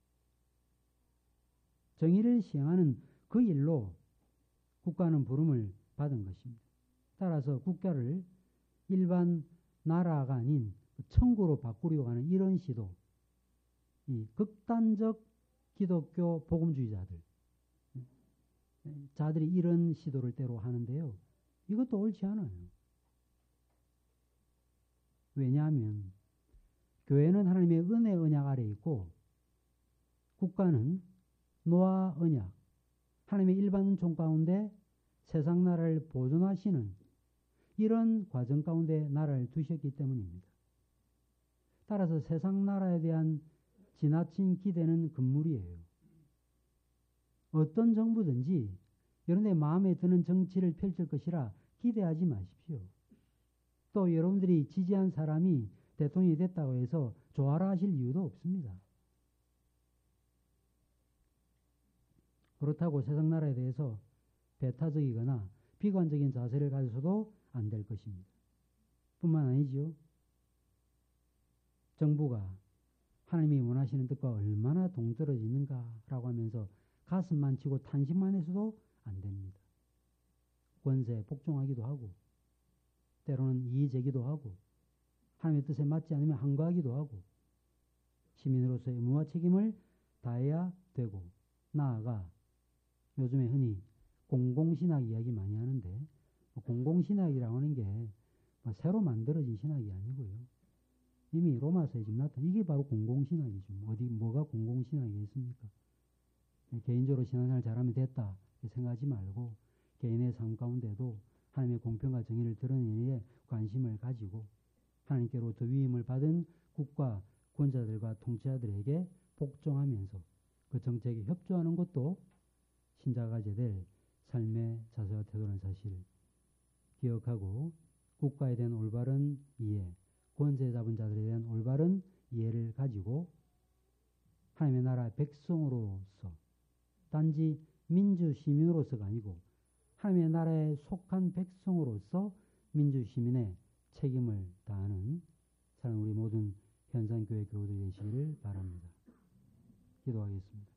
정의를 시행하는 그 일로 국가는 부름을 받은 것입니다. 따라서 국가를 일반 나라가 아닌 천국으로 바꾸려고 하는 이런 시도, 이 극단적 기독교 복음주의자들, 자들이 이런 시도를 때로 하는데요. 이것도 옳지 않아요. 왜냐하면 교회는 하나님의 은혜 언약 아래에 있고 국가는 노아 언약, 하나님의 일반 은총 가운데 세상 나라를 보존하시는 이런 과정 가운데 나라를 두셨기 때문입니다. 따라서 세상 나라에 대한 지나친 기대는 금물이에요. 어떤 정부든지 여러분의 마음에 드는 정치를 펼칠 것이라 기대하지 마십시오. 또 여러분들이 지지한 사람이 대통령이 됐다고 해서 좋아라 하실 이유도 없습니다. 그렇다고 세상 나라에 대해서 배타적이거나 비관적인 자세를 가져서도 안 될 것입니다. 뿐만 아니죠. 정부가 하나님이 원하시는 뜻과 얼마나 동떨어지는가라고 하면서 가슴만 치고 탄식만 해서도 안 됩니다. 권세에 복종하기도 하고 때로는 이의제기도 하고 하나님의 뜻에 맞지 않으면 항거하기도 하고 시민으로서의 의무와 책임을 다해야 되고 나아가 요즘에 흔히 공공신학 이야기 많이 하는데 공공신학이라고 하는 게 새로 만들어진 신학이 아니고요. 이미 로마서에 지금 나타난 이게 바로 공공신학이죠. 어디 뭐가 공공신학이겠습니까? 개인적으로 신앙생활 잘하면 됐다 생각하지 말고 개인의 삶 가운데도 하나님의 공평과 정의를 드러내는 일에 관심을 가지고 하나님께로부터 위임을 받은 국가 권자들과 통치자들에게 복종하면서 그 정책에 협조하는 것도 신자가 가져야 될 삶의 자세와 태도라는 사실 기억하고 국가에 대한 올바른 이해, 권세 잡은 자들에 대한 올바른 이해를 가지고 하나님의 나라의 백성으로서 단지 민주 시민으로서가 아니고 하나님의 나라에 속한 백성으로서 민주 시민의 책임을 다하는 사랑 우리 모든 현상교회 교우들 되시기를 바랍니다. 기도하겠습니다.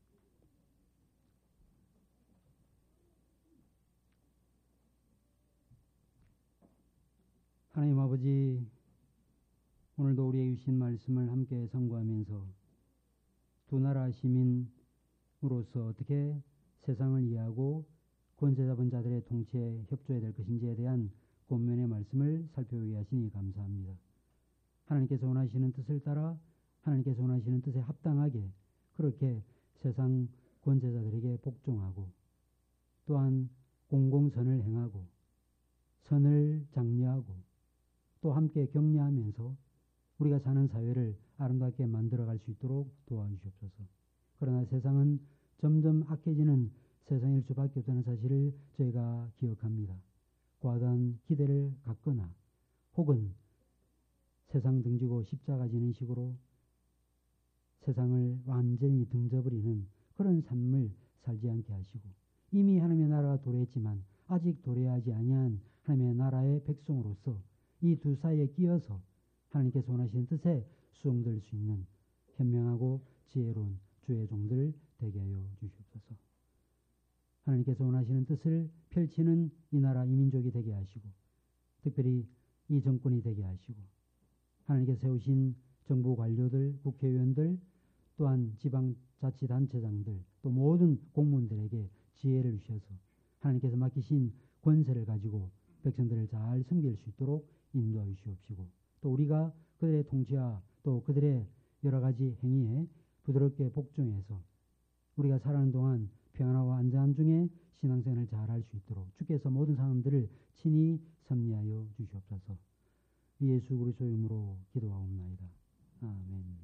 하나님 아버지, 오늘도 우리에게 주신 말씀을 함께 선고하면서 두 나라 시민으로서 어떻게 세상을 이해하고 권세 잡은 자들의 통치에 협조해야 될 것인지에 대한 권면의 말씀을 살펴보게 하시니 감사합니다. 하나님께서 원하시는 뜻을 따라 하나님께서 원하시는 뜻에 합당하게 그렇게 세상 권세자들에게 복종하고 또한 공공선을 행하고 선을 장려하고 또 함께 격려하면서 우리가 사는 사회를 아름답게 만들어갈 수 있도록 도와주시옵소서. 그러나 세상은 점점 악해지는 세상일 수밖에 없다는 사실을 저희가 기억합니다. 과도한 기대를 갖거나 혹은 세상 등지고 십자가 지는 식으로 세상을 완전히 등져버리는 그런 삶을 살지 않게 하시고 이미 하나님의 나라가 도래했지만 아직 도래하지 아니한 하나님의 나라의 백성으로서 이 두 사이에 끼어서 하나님께서 원하시는 뜻에 수용될 수 있는 현명하고 지혜로운 주의 종들 되게 하여 주시옵소서. 하나님께서 원하시는 뜻을 펼치는 이 나라 이 민족이 되게 하시고 특별히 이 정권이 되게 하시고 하나님께서 세우신 정부 관료들, 국회의원들 또한 지방자치단체장들 또 모든 공무원들에게 지혜를 주셔서 하나님께서 맡기신 권세를 가지고 백성들을 잘 섬길 수 있도록 인도하여 주시옵시고 또 우리가 그들의 통치와 또 그들의 여러 가지 행위에 부드럽게 복종해서 우리가 살아가는 동안 평안하고 안전한 중에 신앙생활을 잘 할 수 있도록 주께서 모든 사람들을 친히 섭리하여 주시옵소서. 예수 그리스도의 이름으로 기도하옵나이다. 아멘.